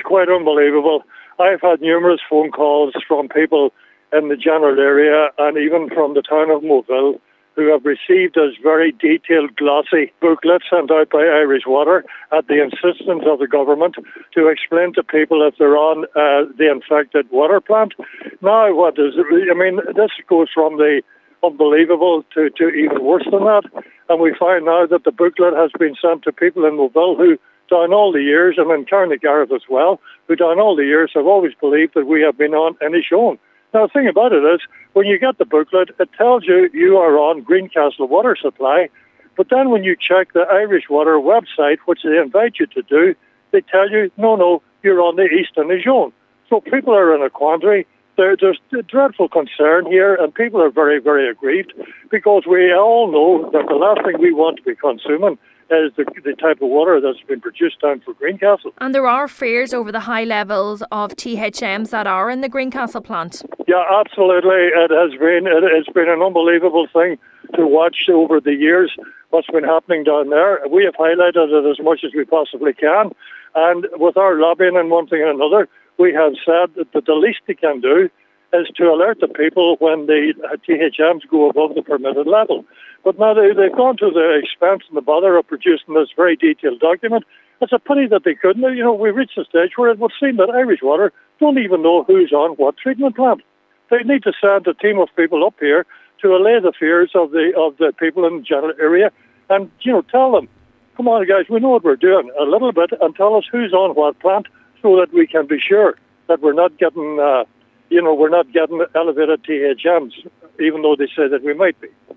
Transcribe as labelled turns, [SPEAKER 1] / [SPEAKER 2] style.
[SPEAKER 1] quite unbelievable. I've had numerous phone calls from people in the general area and even from the town of Moville who have received this very detailed, glossy booklet sent out by Irish Water at the insistence of the government to explain to people if they're on the infected water plant. Now, this goes from the unbelievable to even worse than that. And we find now that the booklet has been sent to people in Moville who, down all the years, and in Carnagareth as well, who down all the years have always believed that we have been on Inishowen. Now, the thing about it is, when you get the booklet, it tells you you are on Greencastle Water Supply, but then when you check the Irish Water website, which they invite you to do, they tell you, no, you're on the East Inishowen. So people are in a quandary. There's a dreadful concern here, and people are very, very aggrieved, because we all know that the last thing we want to be consuming is the type of water that's been produced down for Greencastle.
[SPEAKER 2] And there are fears over the high levels of THMs that are in the Greencastle plant.
[SPEAKER 1] Yeah, absolutely. It's been an unbelievable thing to watch over the years what's been happening down there. We have highlighted it as much as we possibly can, and with our lobbying and one thing and another, we have said that the least they can do is to alert the people when the THMs go above the permitted level. But now they've gone to the expense and the bother of producing this very detailed document. It's a pity that they couldn't. We've reached a stage where it would seem that Irish Water don't even know who's on what treatment plant. They need to send a team of people up here to allay the fears of the people in the general area and, tell them, come on, guys, we know what we're doing a little bit, and tell us who's on what plant so that we can be sure that we're not getting, elevated THMs, even though they say that we might be.